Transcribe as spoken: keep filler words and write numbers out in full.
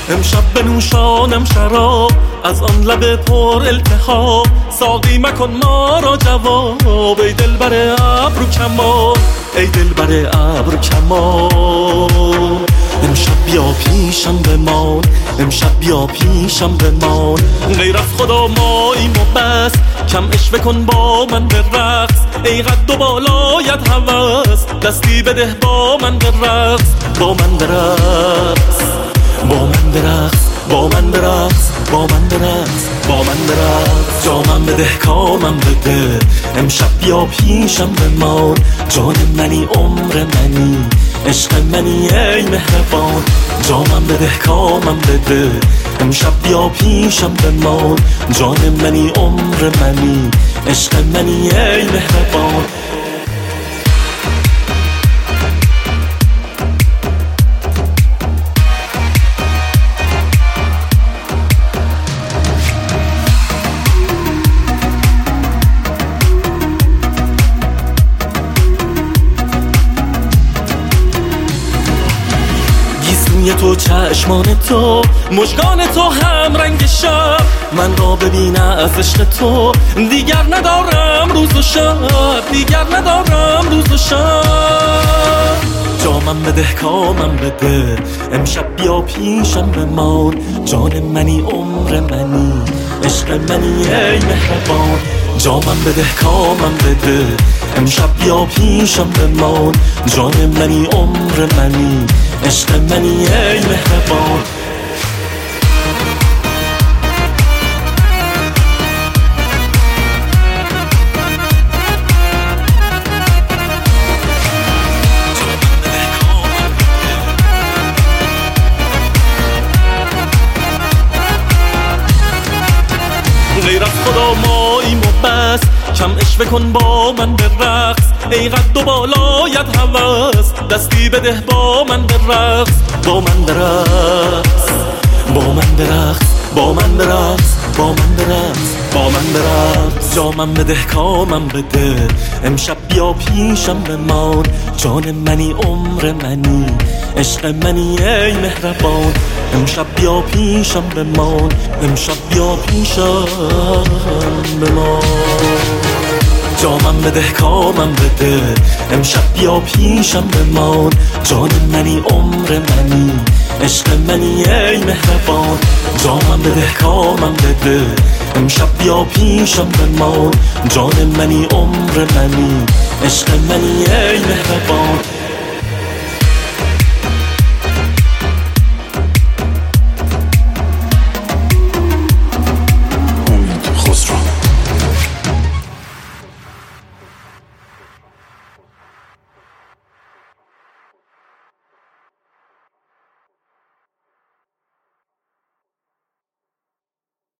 امشب بنوشانم شراب از آن لب پر التهاب، ساقی مکن ما را جواب، ای دلبر ابرو کمان، ای دلبر ابرو کمان. امشب بیا پیشم بمان، امشب بیا پیشم بمان، غیر از خدا ماییم و بس، کم عشوه کن با من به رقص، ای قد و بالایت هوس، دستی بده با من به رقص، با من به رقص، با من برقص، با من برقص، با من برقص، با من برقص. جامم بده کامم بده، امشب بیا پیشم بمان، جان منی عمر منی عشق منی ای مهربان. جامم بده کامم بده، امشب بیا پیشم بمان، جان منی عمر منی عشق منی ای مهربان. تو چشمان تو مژگان تو هم رنگ شب، من را ببینه از عشق تو، دیگر ندارم روز و شب، دیگر ندارم روز و شب. جامم بده کامم بده، امشب بیا پیشم بمان، جان منی عمر منی عشق منی ای مهربان. جامم بده کامم بده، امشب بیا پیشم بمان، جان منی عمر منی عشق منی ای مهربان. غیر از خدا ماییم و بس، کم عشوه کن با من به رقص، ای قد و بالایت هوس، دستی بده با من به رقص، با من به رقص، با من به رقص، با من به رقص، با من به رقص، با من به رقص. جامم بده کامم بده، امشب بیا پیشم بمان، جان منی عمر منی عشق منی ای مهربان. امشب بیا پیشم بمان، امشب بیا پیشم بمان. جامم بده کامم بده، امشب بیا پیشم بمان، جان منی عمر منی عشق منی ای مهربان. جامم بده کامم بده، امشب بیا پیشم بمان، جان منی عمر منی عشق منی ای مهربان.